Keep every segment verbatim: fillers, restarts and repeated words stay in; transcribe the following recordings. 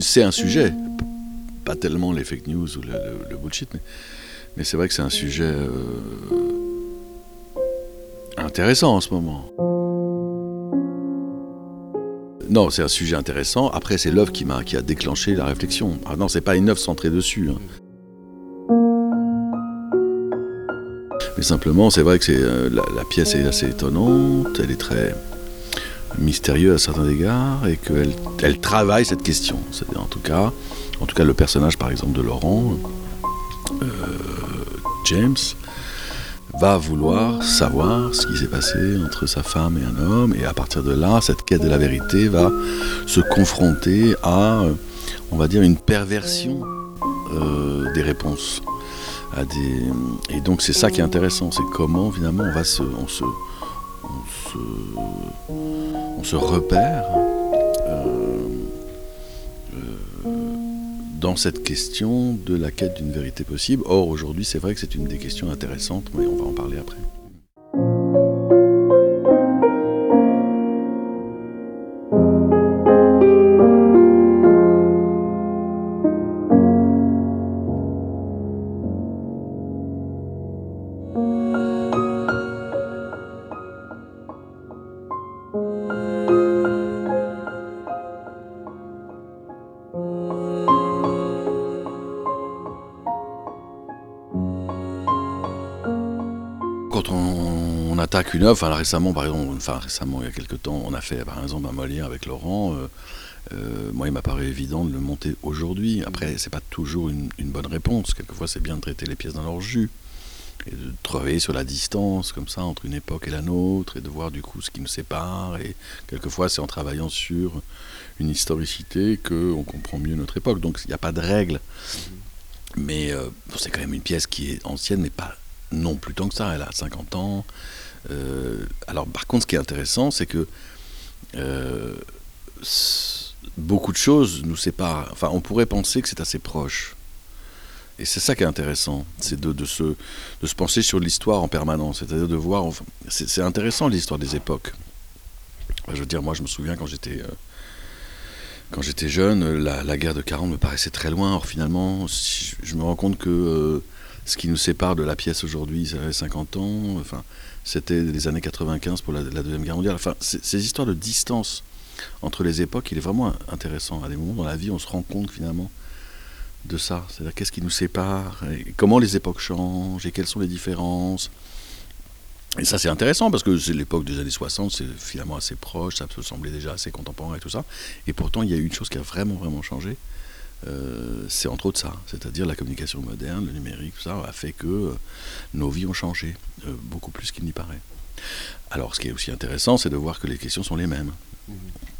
C'est un sujet, pas tellement les fake news ou le, le, le bullshit, mais, mais c'est vrai que c'est un sujet euh, intéressant en ce moment. Non, c'est un sujet intéressant. Après, c'est l'œuvre qui m'a qui a déclenché la réflexion. Ah non, c'est pas une œuvre centrée dessus. Hein. Mais simplement, c'est vrai que c'est, euh, la, la pièce est assez étonnante, elle est très mystérieuse à certains égards, et qu'elle elle travaille cette question. C'est-à-dire, en tout cas, en tout cas, le personnage, par exemple, de Laurent, euh, James, va vouloir savoir ce qui s'est passé entre sa femme et un homme, et à partir de là, cette quête de la vérité va se confronter à, on va dire, une perversion euh, des réponses. À des... Et donc c'est ça qui est intéressant, c'est comment finalement on va se, on se, on se, on se repère euh, euh, dans cette question de la quête d'une vérité possible. Or aujourd'hui c'est vrai que c'est une des questions intéressantes, mais on va en parler après. Quand on, on attaque une œuvre, enfin récemment par exemple, enfin récemment il y a quelques temps, on a fait par exemple un Molière avec Laurent. Euh, euh, moi il m'a paru évident de le monter aujourd'hui. Après c'est pas toujours une, une bonne réponse. Quelquefois c'est bien de traiter les pièces dans leur jus et de travailler sur la distance comme ça entre une époque et la nôtre et de voir du coup ce qui nous sépare. Et quelquefois c'est en travaillant sur une historicité qu'on comprend mieux notre époque. Donc il n'y a pas de règle. Mais euh, c'est quand même une pièce qui est ancienne, mais pas non plus tant que ça, elle a cinquante ans. Euh, alors par contre, ce qui est intéressant, c'est que euh, beaucoup de choses nous séparent. Enfin, on pourrait penser que c'est assez proche. Et c'est ça qui est intéressant, c'est de, de, se, de se pencher sur l'histoire en permanence, c'est-à-dire de voir... Enfin, c'est, c'est intéressant l'histoire des époques. Je veux dire, moi je me souviens quand j'étais... Euh, Quand j'étais jeune, la, la guerre de quarante me paraissait très loin. Or finalement, si je me rends compte que euh, ce qui nous sépare de la pièce aujourd'hui, ça avait cinquante ans. Enfin, c'était les années quatre-vingt-quinze pour la, la Deuxième Guerre mondiale. Enfin, ces histoires de distance entre les époques, il est vraiment intéressant. À des moments dans la vie, on se rend compte finalement de ça. C'est-à-dire qu'est-ce qui nous sépare, et comment les époques changent, et quelles sont les différences. Et ça c'est intéressant parce que c'est l'époque des années soixante, c'est finalement assez proche, ça peut sembler déjà assez contemporain et tout ça. Et pourtant il y a eu une chose qui a vraiment vraiment changé, euh, c'est entre autres ça, c'est-à-dire la communication moderne, le numérique, tout ça a fait que euh, nos vies ont changé, euh, beaucoup plus qu'il n'y paraît. Alors ce qui est aussi intéressant, c'est de voir que les questions sont les mêmes. Mmh.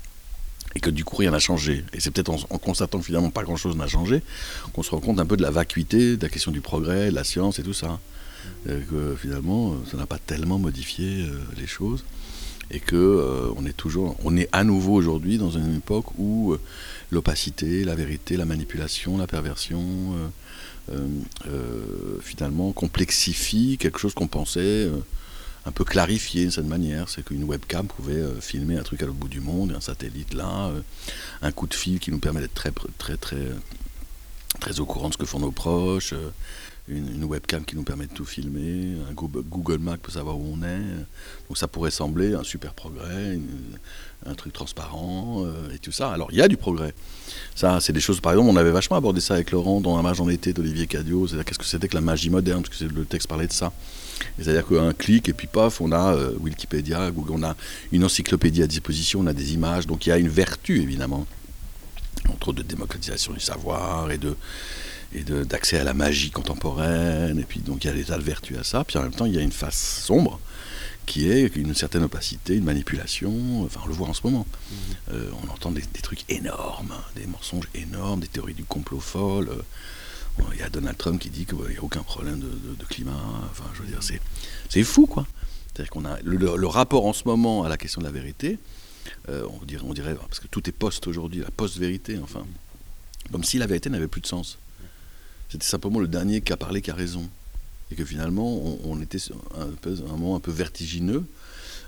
Et que du coup rien n'a changé. Et c'est peut-être en, en constatant que finalement pas grand-chose n'a changé qu'on se rend compte un peu de la vacuité, de la question du progrès, de la science et tout ça. Et que finalement ça n'a pas tellement modifié euh, les choses et que euh, on est toujours on est à nouveau aujourd'hui dans une époque où euh, l'opacité, la vérité, la manipulation, la perversion euh, euh, euh, finalement complexifie quelque chose qu'on pensait euh, un peu clarifié de cette manière. C'est qu'une webcam pouvait euh, filmer un truc à l'autre bout du monde, un satellite là, euh, un coup de fil qui nous permet d'être très très très très au courant de ce que font nos proches, euh, Une, une webcam qui nous permet de tout filmer, un Google Maps pour savoir où on est. Donc ça pourrait sembler un super progrès, une, un truc transparent euh, et tout ça. Alors il y a du progrès. Ça, c'est des choses, par exemple, on avait vachement abordé ça avec Laurent dans Un mage en été d'Olivier Cadio. C'est-à-dire qu'est-ce que c'était que la magie moderne, parce que le texte parlait de ça. Et c'est-à-dire qu'un clic et puis paf, on a euh, Wikipédia, Google, on a une encyclopédie à disposition, on a des images. Donc il y a une vertu évidemment, entre autres de démocratisation du savoir et de et de, d'accès à la magie contemporaine, et puis donc il y a des tas de vertus à ça, puis en même temps il y a une face sombre, qui est une certaine opacité, une manipulation, enfin on le voit en ce moment. Mmh. Euh, on entend des, des trucs énormes, des mensonges énormes, des théories du complot folles. Euh, il y a Donald Trump qui dit qu'il n'y a aucun problème de, de, de climat, enfin je veux dire, c'est, c'est fou quoi. C'est-à-dire qu'on a le, le, le rapport en ce moment à la question de la vérité, euh, on, dirait, on dirait, parce que tout est post aujourd'hui, la post-vérité, enfin, comme si la vérité n'avait plus de sens. C'était simplement le dernier qui a parlé qui a raison. Et que finalement, on, on était un, peu, un moment un peu vertigineux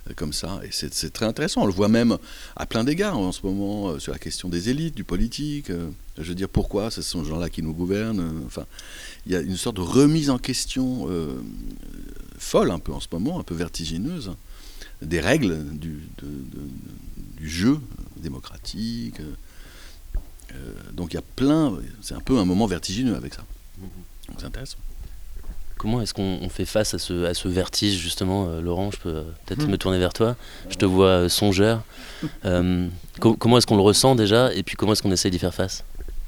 euh, comme ça. Et c'est, c'est très intéressant. On le voit même à plein d'égards en ce moment euh, sur la question des élites, du politique. Euh, je veux dire, pourquoi ce sont ces gens-là qui nous gouvernent euh, enfin, il y a une sorte de remise en question euh, folle un peu en ce moment, un peu vertigineuse, des règles du, de, de, du jeu démocratique. Euh, donc il y a plein, c'est un peu un moment vertigineux avec ça. Donc c'est intéressant. Comment est-ce qu'on on fait face à ce, à ce vertige, justement, euh, Laurent? Je peux euh, peut-être mmh. me tourner vers toi. Je te vois euh, songeur. Euh, co- comment est-ce qu'on le ressent déjà? Et puis comment est-ce qu'on essaye d'y faire face?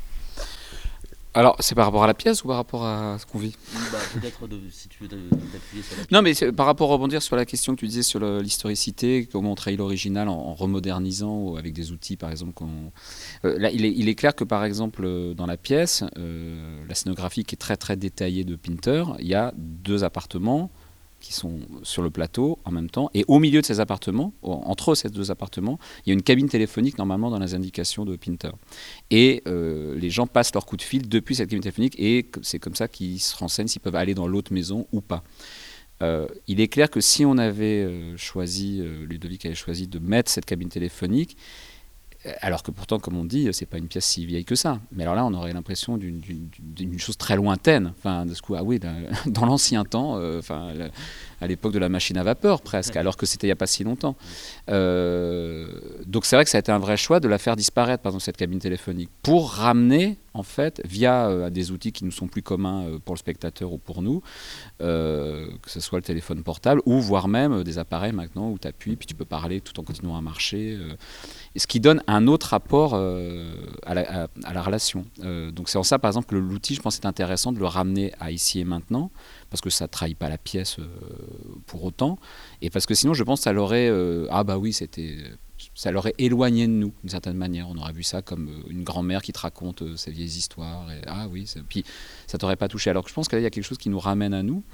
Alors, c'est par rapport à la pièce ou par rapport à ce qu'on vit? Bah, peut-être de, si tu veux t'appuyer sur la pièce. Non, mais c'est, par rapport à rebondir sur la question que tu disais sur le, l'historicité, comment on trahit l'original en, en remodernisant ou avec des outils, par exemple. qu'on- Euh, là, il est, il est clair que, par exemple, euh, dans la pièce, euh, la scénographie qui est très très détaillée de Pinter, il y a deux appartements qui sont sur le plateau en même temps, et au milieu de ces appartements, entre ces deux appartements, il y a une cabine téléphonique normalement dans les indications de Pinter. Et euh, les gens passent leur coup de fil depuis cette cabine téléphonique, et c'est comme ça qu'ils se renseignent s'ils peuvent aller dans l'autre maison ou pas. Euh, il est clair que si on avait euh, choisi, euh, Ludovic avait choisi de mettre cette cabine téléphonique, alors que pourtant, comme on dit, c'est pas une pièce si vieille que ça. Mais alors là, on aurait l'impression d'une, d'une, d'une chose très lointaine. Enfin, de ce coup, ah oui, dans l'ancien temps, euh, enfin, à l'époque de la machine à vapeur presque, alors que c'était il n'y a pas si longtemps. Euh, donc c'est vrai que ça a été un vrai choix de la faire disparaître, par exemple, cette cabine téléphonique, pour ramener, en fait, via euh, des outils qui nous sont plus communs euh, pour le spectateur ou pour nous, euh, que ce soit le téléphone portable, ou voire même euh, des appareils maintenant où tu appuies, puis tu peux parler tout en continuant à marcher. Euh, ce qui donne un autre rapport euh, à, la, à, à la relation. Euh, donc c'est en ça, par exemple, que l'outil, je pense, est intéressant de le ramener à ici et maintenant, parce que ça ne trahit pas la pièce euh, pour autant, et parce que sinon, je pense que ça l'aurait... Euh, ah bah oui, c'était... ça l'aurait éloigné de nous, d'une certaine manière. On aurait vu ça comme une grand-mère qui te raconte euh, ses vieilles histoires, et ah oui, c'est... puis ça t'aurait pas touché. Alors que je pense qu'il y a quelque chose qui nous ramène à nous.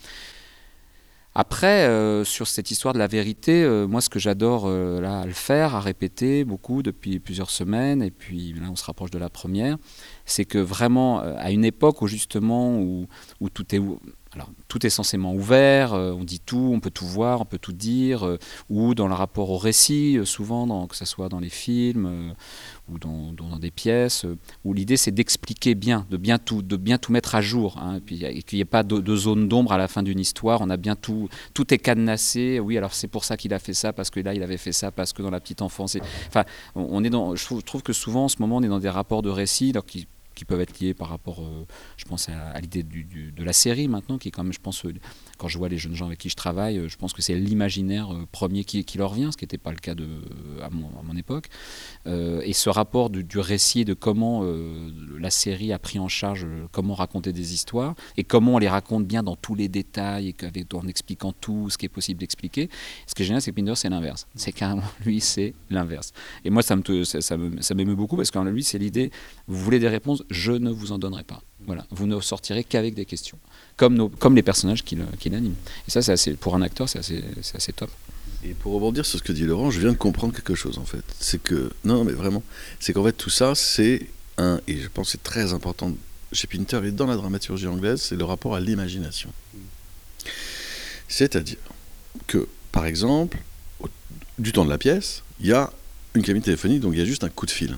Après, euh, sur cette histoire de la vérité, euh, moi, ce que j'adore euh, là, à le faire, à répéter beaucoup depuis plusieurs semaines, et puis là, on se rapproche de la première, c'est que vraiment, euh, à une époque où justement, où, où tout est... Où, alors, tout est censément ouvert, euh, on dit tout, on peut tout voir, on peut tout dire, euh, ou dans le rapport au récit, euh, souvent, dans, que ce soit dans les films euh, ou dans, dans, dans des pièces, euh, où l'idée c'est d'expliquer bien, de bien tout, de bien tout mettre à jour, hein, et, puis, et qu'il n'y ait pas de, de zone d'ombre à la fin d'une histoire, on a bien tout, tout est cadenassé, oui, alors c'est pour ça qu'il a fait ça, parce que là il avait fait ça, parce que dans la petite enfance, et, enfin, on, on est dans, je trouve, je trouve que souvent en ce moment on est dans des rapports de récit, alors qui qui peuvent être liés par rapport, euh, je pense, à, à l'idée du, du, de la série maintenant, qui est quand même, je pense, euh, quand je vois les jeunes gens avec qui je travaille, euh, je pense que c'est l'imaginaire euh, premier qui, qui leur vient, ce qui n'était pas le cas de, à, mon, à mon époque. Euh, et ce rapport du, du récit, de comment euh, la série a pris en charge, euh, comment raconter des histoires, et comment on les raconte bien dans tous les détails, et qu'avec, en expliquant tout ce qui est possible d'expliquer. Ce qui est génial, c'est que Pinter, c'est l'inverse. C'est carrément, lui, c'est l'inverse. Et moi, ça, me, ça, ça, me, ça m'émeut beaucoup, parce que lui, c'est l'idée, vous voulez des réponses, je ne vous en donnerai pas. Voilà, vous ne sortirez qu'avec des questions, comme, nos, comme les personnages qui, le, qui l'animent. Et ça, c'est assez, pour un acteur, c'est assez, c'est assez top. Et pour rebondir sur ce que dit Laurent, je viens de comprendre quelque chose en fait. C'est que, non mais vraiment, c'est qu'en fait tout ça, c'est un, et je pense que c'est très important chez Pinter et dans la dramaturgie anglaise, c'est le rapport à l'imagination. C'est-à-dire que, par exemple, au, du temps de la pièce, il y a une cabine téléphonique, donc il y a juste un coup de fil.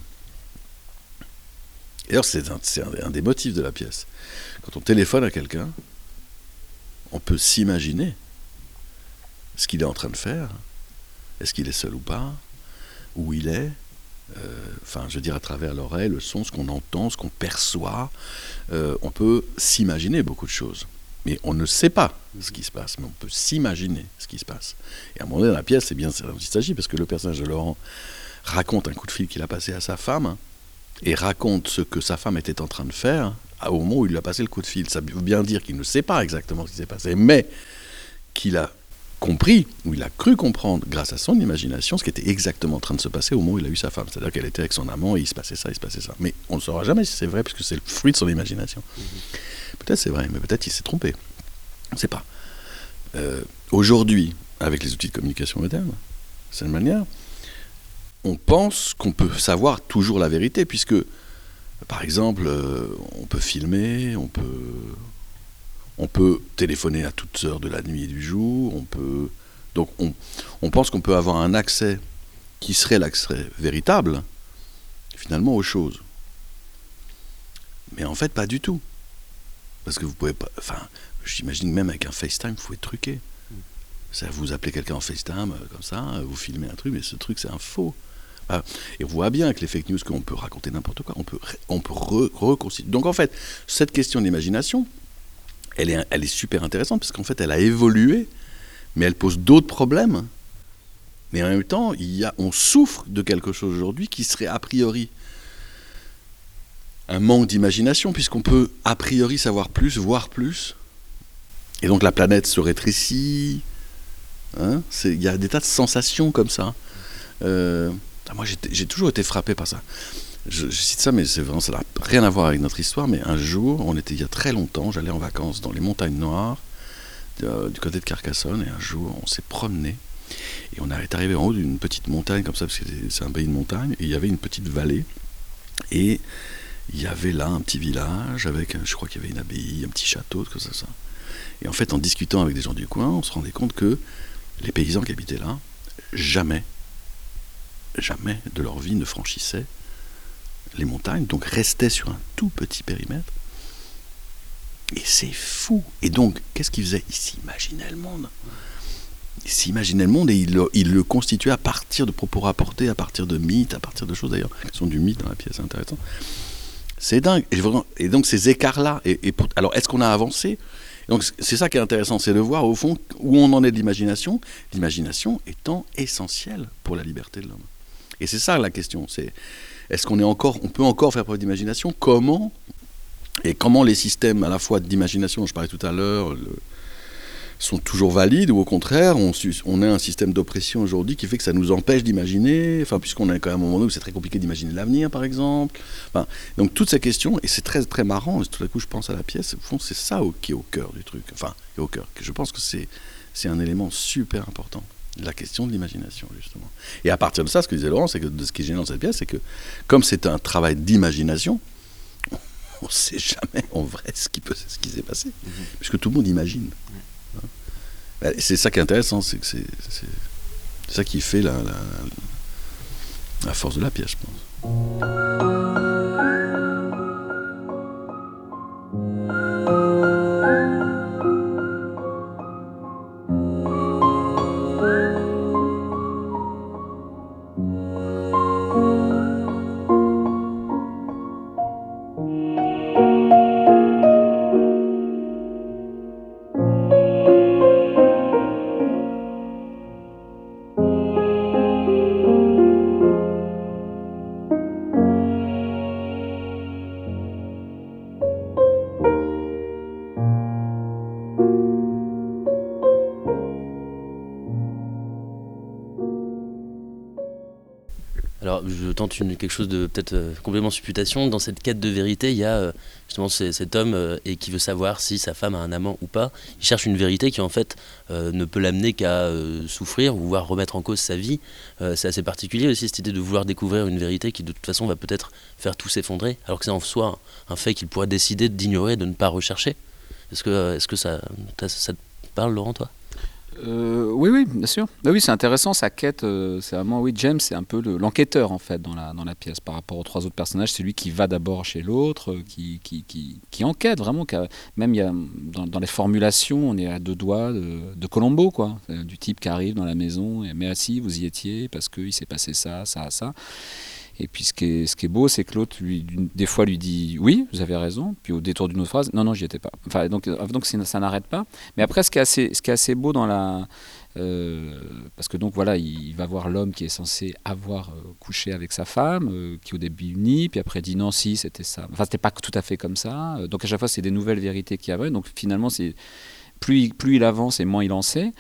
Et alors c'est, un, c'est un, un des motifs de la pièce. Quand on téléphone à quelqu'un, on peut s'imaginer ce qu'il est en train de faire. Est-ce qu'il est seul ou pas? Où il est? Enfin, euh, je veux dire, à travers l'oreille, le son, ce qu'on entend, ce qu'on perçoit. Euh, on peut s'imaginer beaucoup de choses. Mais on ne sait pas ce qui se passe, mais on peut s'imaginer ce qui se passe. Et à un moment donné, dans la pièce, c'est bien ça dont il s'agit, parce que le personnage de Laurent raconte un coup de fil qu'il a passé à sa femme, et raconte ce que sa femme était en train de faire au moment où il lui a passé le coup de fil. Ça veut bien dire qu'il ne sait pas exactement ce qui s'est passé, mais qu'il a compris, ou il a cru comprendre, grâce à son imagination, ce qui était exactement en train de se passer au moment où il a eu sa femme. C'est-à-dire qu'elle était avec son amant et il se passait ça, il se passait ça. Mais on ne saura jamais si c'est vrai, puisque c'est le fruit de son imagination. Mmh. Peut-être c'est vrai, mais peut-être il s'est trompé. On ne sait pas. Euh, aujourd'hui, avec les outils de communication modernes, de cette manière, on pense qu'on peut savoir toujours la vérité, puisque, par exemple, euh, on peut filmer, on peut, on peut téléphoner à toutes heures de la nuit et du jour, on peut Donc on, on pense qu'on peut avoir un accès qui serait l'accès véritable, finalement, aux choses. Mais en fait, pas du tout. Parce que vous pouvez pas... Enfin, j'imagine que même avec un FaceTime, vous pouvez truquer. C'est-à-dire, vous appelez quelqu'un en FaceTime, euh, comme ça, vous filmez un truc, mais ce truc, c'est un faux. Ah, et on voit bien avec les fake news qu'on peut raconter n'importe quoi, on peut, on peut re, reconstituer. Donc en fait, cette question de l'imagination, elle est, elle est super intéressante, parce qu'en fait, elle a évolué, mais elle pose d'autres problèmes. Mais en même temps, il y a, on souffre de quelque chose aujourd'hui qui serait a priori un manque d'imagination, puisqu'on peut a priori savoir plus, voir plus. Et donc la planète se rétrécit. Hein, il y a des tas de sensations comme ça. Euh, moi, j'ai, j'ai toujours été frappé par ça. Je, je cite ça, mais c'est vraiment, ça n'a rien à voir avec notre histoire. Mais un jour, on était il y a très longtemps, j'allais en vacances dans les montagnes noires, de, du côté de Carcassonne, et un jour, on s'est promené. Et on est arrivé en haut d'une petite montagne comme ça, parce que c'est un pays de montagne, et il y avait une petite vallée. Et il y avait là un petit village avec, je crois qu'il y avait une abbaye, un petit château, tout ça, ça. Et en fait, en discutant avec des gens du coin, on se rendait compte que les paysans qui habitaient là, jamais, jamais de leur vie ne franchissaient les montagnes, donc restaient sur un tout petit périmètre. Et c'est fou. Et donc, qu'est-ce qu'ils faisaient ? Ils s'imaginaient le monde. Ils s'imaginaient le monde et ils le, ils le constituaient à partir de propos rapportés, à partir de mythes, à partir de choses d'ailleurs qui sont du mythe dans la pièce, c'est intéressant. C'est dingue. Et, vraiment, et donc ces écarts-là, et, et pour, alors est-ce qu'on a avancé ? Donc c'est ça qui est intéressant, c'est de voir au fond où on en est de l'imagination, l'imagination étant essentielle pour la liberté de l'homme. Et c'est ça la question, c'est est-ce qu'on est encore, on peut encore faire preuve d'imagination ? Comment ? Et comment les systèmes à la fois d'imagination, dont je parlais tout à l'heure, le, sont toujours valides, ou au contraire, on, on a un système d'oppression aujourd'hui qui fait que ça nous empêche d'imaginer, enfin, puisqu'on est quand même à un moment où c'est très compliqué d'imaginer l'avenir, par exemple. Enfin, donc toutes ces questions, et c'est très, très marrant, et tout à coup je pense à la pièce, au fond, c'est ça qui est au cœur du truc, enfin, qui est au cœur. Je pense que c'est, c'est un élément super important, la question de l'imagination, justement. Et à partir de ça, ce que disait Laurent, c'est que de ce qui est génial dans cette pièce, c'est que comme c'est un travail d'imagination, on ne sait jamais en vrai ce qui, peut, ce qui s'est passé, mmh. puisque tout le monde imagine. Mmh. C'est ça qui est intéressant, c'est que c'est, c'est, c'est ça qui fait la, la, la force de la pièce, je pense. Alors, je tente une, quelque chose de peut-être euh, complètement supputation. Dans cette quête de vérité, il y a euh, justement c- cet homme euh, et qui veut savoir si sa femme a un amant ou pas. Il cherche une vérité qui, en fait, euh, ne peut l'amener qu'à euh, souffrir ou voire remettre en cause sa vie. Euh, c'est assez particulier aussi, cette idée de vouloir découvrir une vérité qui, de toute façon, va peut-être faire tout s'effondrer, alors que c'est en soi un, un fait qu'il pourrait décider d'ignorer, de ne pas rechercher. Est-ce que, euh, est-ce que ça, ça te parle, Laurent, toi ? Euh, oui, oui, bien sûr. Bah oui, c'est intéressant, sa quête, euh, c'est vraiment, oui, James, c'est un peu le, l'enquêteur, en fait, dans la, dans la pièce, par rapport aux trois autres personnages. C'est lui qui va d'abord chez l'autre, euh, qui, qui, qui, qui enquête, vraiment, qui a, même il y a, dans, dans les formulations, on est à deux doigts de, de Colombo, quoi, euh, du type qui arrive dans la maison, et mais assis, vous y étiez, parce qu'il s'est passé ça, ça, ça. Et puis ce qui est, ce qui est beau, c'est que l'autre, lui, des fois, lui dit « oui, vous avez raison », puis au détour d'une autre phrase « non, non, j'y étais pas ». Enfin, donc, donc ça n'arrête pas. Mais après, ce qui est assez, ce qui est assez beau dans la... Euh, parce que donc voilà, il va voir l'homme qui est censé avoir euh, couché avec sa femme, euh, qui au début nie, puis après dit « non, si, c'était ça ». Enfin, c'était pas tout à fait comme ça. Donc à chaque fois, c'est des nouvelles vérités qui arrivent. Donc finalement, c'est, plus, plus il avance et moins il en sait.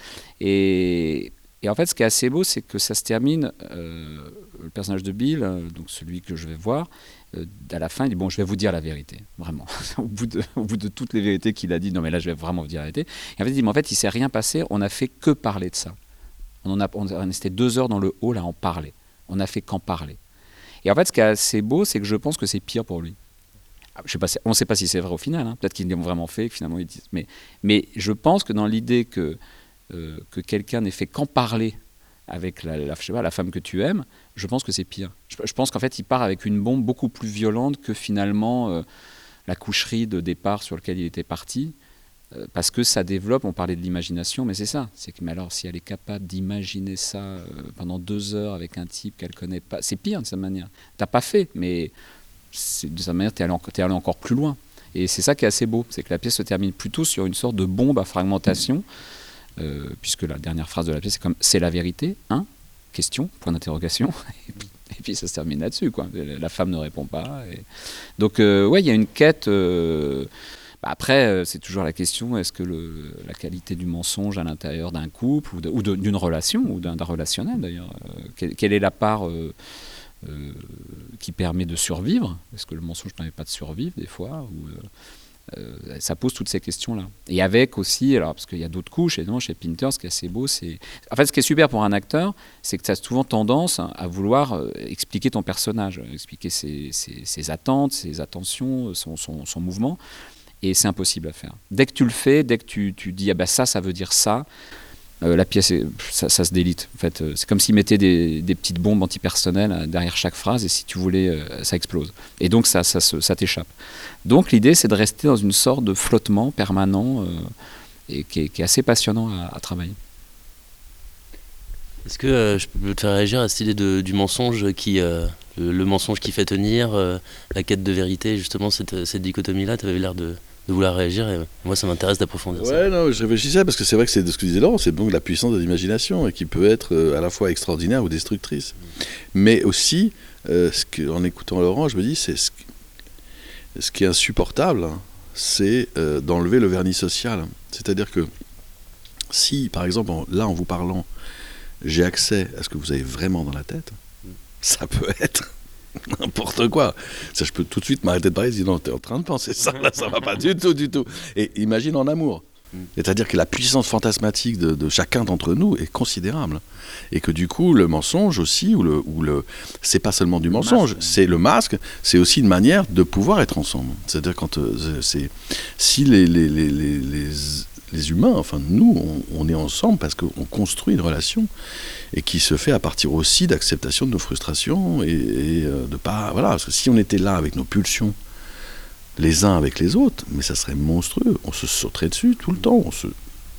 Et... Et en fait, ce qui est assez beau, c'est que ça se termine, euh, le personnage de Bill, euh, donc celui que je vais voir, euh, à la fin, il dit « bon, je vais vous dire la vérité, vraiment ». au, bout de, au bout de toutes les vérités qu'il a dit, non mais là, je vais vraiment vous dire la vérité. Et en fait, il dit « mais en fait, il ne s'est rien passé, on n'a fait que parler de ça. On, en a, on est resté deux heures dans le hall à en parler. On n'a fait qu'en parler. » Et en fait, ce qui est assez beau, c'est que je pense que c'est pire pour lui. Je sais pas, on ne sait pas si c'est vrai au final, hein. Peut-être qu'ils l'ont vraiment fait, que finalement ils disent. Mais, mais je pense que dans l'idée que euh, que quelqu'un n'ait fait qu'en parler avec la, la, je sais pas, la femme que tu aimes, je pense que c'est pire. Je, je pense qu'en fait, il part avec une bombe beaucoup plus violente que finalement euh, la coucherie de départ sur laquelle il était parti. Euh, parce que ça développe, on parlait de l'imagination, mais c'est ça. C'est que, mais alors, si elle est capable d'imaginer ça euh, pendant deux heures avec un type qu'elle connaît pas, c'est pire de sa manière. T'as pas fait, mais de sa manière, t'es allé, t'es allé encore plus loin. Et c'est ça qui est assez beau, c'est que la pièce se termine plutôt sur une sorte de bombe à fragmentation. Euh, puisque la dernière phrase de la pièce c'est comme c'est la vérité, hein, question, point d'interrogation, et puis, et puis ça se termine là-dessus, quoi. La femme ne répond pas. Et... Donc euh, ouais, il y a une quête. Euh... Bah, après, euh, c'est toujours la question est-ce que le, la qualité du mensonge à l'intérieur d'un couple ou, de, ou de, d'une relation ou d'un, d'un relationnel d'ailleurs, euh, quelle, quelle est la part euh, euh, qui permet de survivre? Est-ce que le mensonge ne permet pas de survivre des fois ou, euh, Euh, ça pose toutes ces questions-là. Et avec aussi, alors, parce qu'il y a d'autres couches, et non, chez Pinter, ce qui est assez beau, c'est... En fait, ce qui est super pour un acteur, c'est que tu as souvent tendance à vouloir euh, expliquer ton personnage, expliquer ses, ses, ses attentes, ses attentions, son, son, son mouvement, et c'est impossible à faire. Dès que tu le fais, dès que tu, tu dis « ah ben ça, ça veut dire ça », Euh, la pièce, est, ça, ça se délite. En fait, euh, c'est comme s'ils mettaient des, des petites bombes antipersonnelles euh, derrière chaque phrase, et si tu voulais, euh, ça explose. Et donc, ça, ça, ça, ça t'échappe. Donc, l'idée, c'est de rester dans une sorte de flottement permanent, euh, et qui est, qui est assez passionnant à, à travailler. Est-ce que euh, je peux te faire réagir à cette idée de, du mensonge, qui, euh, le, le mensonge qui fait tenir, euh, la quête de vérité, justement, cette, cette dichotomie-là, tu avais l'air de... de vouloir réagir, et moi ça m'intéresse d'approfondir ouais, ça. Ouais, non, je réfléchissais parce que c'est vrai que c'est de ce que disait Laurent, c'est donc la puissance de l'imagination et qui peut être euh, à la fois extraordinaire ou destructrice. Mmh. Mais aussi, euh, ce que, en écoutant Laurent, je me dis, c'est ce, ce qui est insupportable, hein, c'est euh, d'enlever le vernis social. C'est-à-dire que si, par exemple, en, là en vous parlant, j'ai accès à ce que vous avez vraiment dans la tête, mmh. ça peut être n'importe quoi. Ça, je peux tout de suite m'arrêter de parler et dire non, t'es en train de penser ça, là, ça va pas du tout, du tout. Et imagine en amour. C'est-à-dire que la puissance fantasmatique de, de chacun d'entre nous est considérable. Et que du coup, le mensonge aussi, ou le, ou le, c'est pas seulement du mensonge, masque. C'est le masque, c'est aussi une manière de pouvoir être ensemble. C'est-à-dire quand euh, c'est, si les, les, les, les, les les humains, enfin nous, on, on est ensemble parce qu'on construit une relation et qui se fait à partir aussi d'acceptation de nos frustrations et, et euh, de pas, voilà, parce que si on était là avec nos pulsions, les uns avec les autres, mais ça serait monstrueux, on se sauterait dessus tout le temps, on se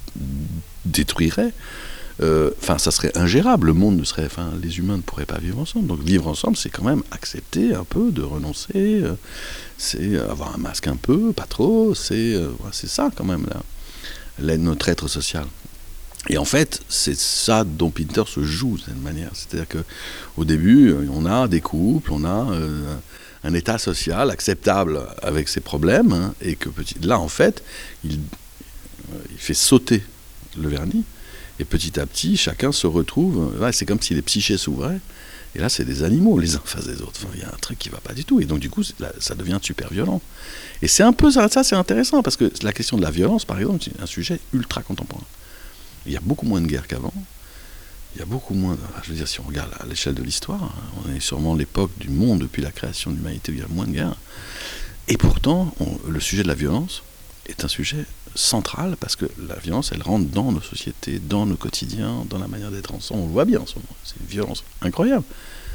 détruirait, enfin euh, ça serait ingérable, le monde ne serait, enfin les humains ne pourraient pas vivre ensemble, donc vivre ensemble c'est quand même accepter un peu de renoncer, euh, c'est avoir un masque un peu, pas trop, c'est, euh, c'est ça quand même là. Notre être social. Et en fait, c'est ça dont Pinter se joue d'une manière. C'est-à-dire qu'au début, on a des couples, on a euh, un état social acceptable avec ses problèmes, hein, et que petit, là, en fait, il, il fait sauter le vernis, et petit à petit, chacun se retrouve. Ouais, c'est comme si les psychés s'ouvraient, et là, c'est des animaux les uns face des autres. Enfin, il y a un truc qui ne va pas du tout, et donc du coup, là, ça devient super violent. Et c'est un peu ça, ça, c'est intéressant, parce que la question de la violence, par exemple, c'est un sujet ultra contemporain. Il y a beaucoup moins de guerres qu'avant. Il y a beaucoup moins, de, je veux dire, si on regarde à l'échelle de l'histoire, on est sûrement l'époque du monde depuis la création de l'humanité où il y a moins de guerres. Et pourtant, on, le sujet de la violence est un sujet central, parce que la violence, elle rentre dans nos sociétés, dans nos quotidiens, dans la manière d'être ensemble. On le voit bien en ce moment. C'est une violence incroyable.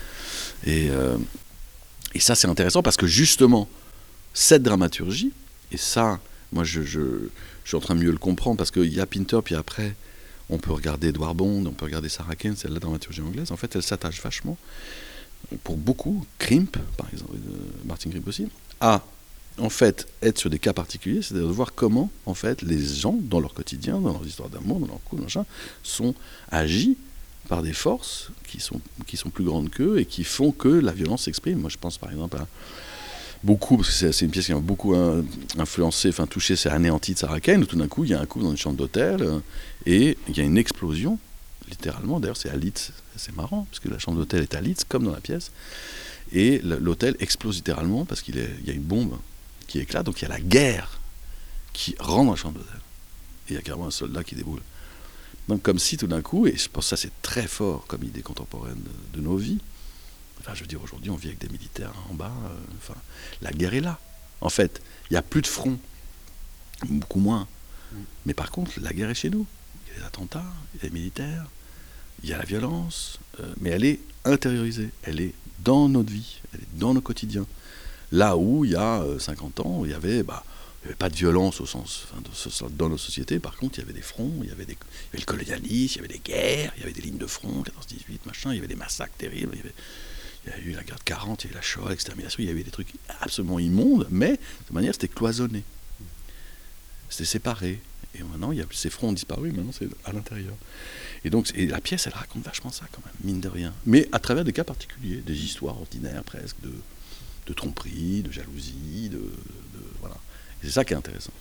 Et, euh, et ça, c'est intéressant, parce que justement, cette dramaturgie, et ça, moi je, je, je suis en train de mieux le comprendre, parce qu'il y a Pinter, puis après, on peut regarder Edward Bond, on peut regarder Sarah Kane, c'est la dramaturgie anglaise, en fait, elle s'attache vachement, pour beaucoup, Crimp, par exemple, Martin Crimp aussi, à, en fait, être sur des cas particuliers, c'est-à-dire de voir comment, en fait, les gens, dans leur quotidien, dans leurs histoires d'amour, dans leur couple, machin, sont agis par des forces qui sont, qui sont plus grandes qu'eux et qui font que la violence s'exprime. Moi, je pense, par exemple, à beaucoup, parce que c'est, c'est une pièce qui m'a beaucoup hein, influencé, enfin touché, c'est Anéanti de Sarah Kane, où tout d'un coup il y a un coup dans une chambre d'hôtel euh, et il y a une explosion, littéralement, d'ailleurs c'est à Leeds, c'est marrant, parce que la chambre d'hôtel est à Leeds, comme dans la pièce, et l'hôtel explose littéralement parce qu'il est, il y a une bombe qui éclate, donc il y a la guerre qui rentre dans la chambre d'hôtel, et il y a carrément un soldat qui déboule. Donc comme si tout d'un coup, et je pense que ça c'est très fort comme idée contemporaine de, de nos vies, enfin, je veux dire, aujourd'hui, on vit avec des militaires en bas. Euh, enfin, la guerre est là. En fait, il n'y a plus de front. Beaucoup moins. Mais par contre, la guerre est chez nous. il y a des attentats, il y a des militaires, il y a la violence, euh, mais elle est intériorisée, elle est dans notre vie, elle est dans nos quotidiens. Là où, il y a euh, cinquante ans, il y avait... Bah, il n'y avait pas de violence au sens, enfin, de, dans nos sociétés. Par contre, il y avait des fronts, il y avait, des, il y avait le colonialisme, il y avait des guerres, il y avait des lignes de front, quatorze dix-huit, machin, il y avait des massacres terribles, il y avait, il y a eu la guerre de quarante, il y a eu la Shoah, l'extermination, il y avait des trucs absolument immondes, mais de toute manière, c'était cloisonné. C'était séparé. Et maintenant, il y a, ces fronts ont disparu, maintenant c'est à l'intérieur. Et donc, et la pièce, elle raconte vachement ça quand même, mine de rien. Mais à travers des cas particuliers, des histoires ordinaires presque, de, de tromperie, de jalousie, de, de voilà. C'est ça qui est intéressant.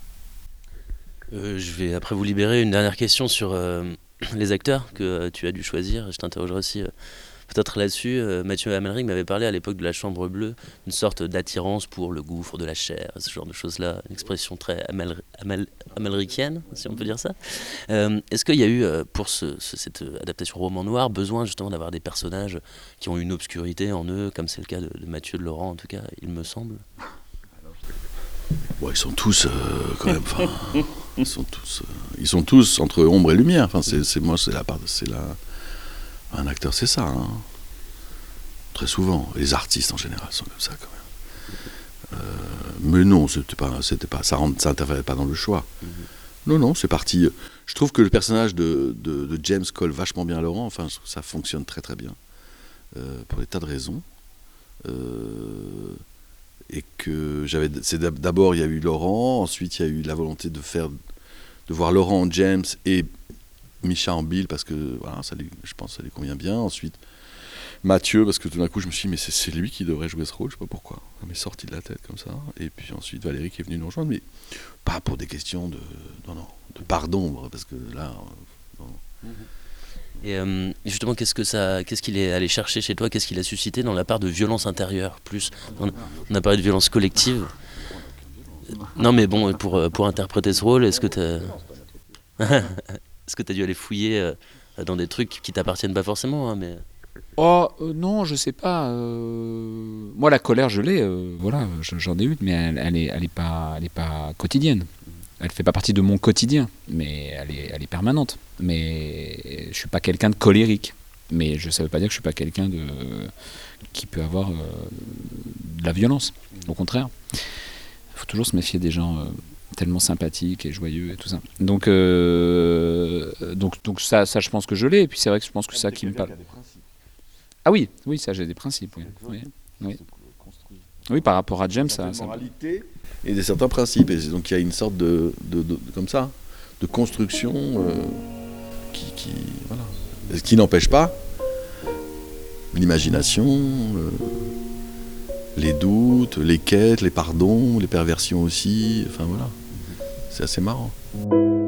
Euh, je vais après vous libérer une dernière question sur euh, les acteurs que euh, tu as dû choisir. Je t'interrogerai aussi euh, peut-être là-dessus. Euh, Mathieu Amalric m'avait parlé à l'époque de la Chambre Bleue, une sorte d'attirance pour le gouffre de la chair, ce genre de choses-là, une expression très amal, amal, amalricienne, si on peut dire ça. Euh, est-ce qu'il y a eu, euh, pour ce, ce, cette adaptation roman noir, besoin justement d'avoir des personnages qui ont une obscurité en eux, comme c'est le cas de, de Mathieu, de Laurent en tout cas, il me semble? Bon, ils sont tous euh, quand même. Ils sont tous, euh, ils sont tous entre ombre et lumière. Enfin, c'est, c'est moi, c'est la part, c'est la. Un acteur, c'est ça. Hein. Très souvent, les artistes en général sont comme ça quand même. Euh, mais non, c'était pas, c'était pas, ça, ça n'interférait pas dans le choix. Mm-hmm. Non, non, c'est parti. Je trouve que le personnage de, de, de James colle vachement bien à Laurent. Enfin, ça fonctionne très très bien euh, pour des tas de raisons. Euh, et que j'avais, c'est d'abord il y a eu Laurent, ensuite il y a eu la volonté de faire, de voir Laurent en James et Micha en Bill parce que voilà, ça lui, je pense que ça lui convient bien. Ensuite Mathieu parce que tout d'un coup je me suis dit mais c'est, c'est lui qui devrait jouer ce rôle, je sais pas pourquoi, ça m'est sorti de la tête comme ça. Et puis ensuite Valérie qui est venue nous rejoindre, mais pas pour des questions de, non non, de part d'ombre parce que là, non. Mm-hmm. Et euh, justement, qu'est-ce que ça, qu'est-ce qu'il est allé chercher chez toi? Qu'est-ce qu'il a suscité dans la part de violence intérieure? Plus, on, on a parlé de violence collective. Non, mais bon, pour pour interpréter ce rôle, est-ce que t'as, est-ce que t'as dû aller fouiller euh, dans des trucs qui t'appartiennent pas forcément, hein, mais. Oh euh, non, je sais pas. Euh... Moi, la colère, je l'ai. Euh, voilà, j'en ai eu, mais elle, elle est, elle est pas, elle est pas quotidienne. Elle fait pas partie de mon quotidien, mais elle est, elle est permanente. Mais je suis pas quelqu'un de colérique. Mais je, ça veut pas dire que je suis pas quelqu'un de qui peut avoir euh, de la violence. Au contraire, il faut toujours se méfier des gens euh, tellement sympathiques et joyeux et tout ça. Donc, euh, donc, donc ça, ça, je pense que je l'ai. Et puis c'est vrai que je pense que ça qui me parle. Ah oui, oui, ça j'ai des principes. Oui, oui, oui. Oui, par rapport à James, ça. ça... Et des certains principes. Et donc il y a une sorte de, de, de, de comme ça, de construction euh, qui, qui, voilà. Ce qui n'empêche pas l'imagination, euh, les doutes, les quêtes, les pardons, les perversions aussi. Enfin voilà, c'est assez marrant.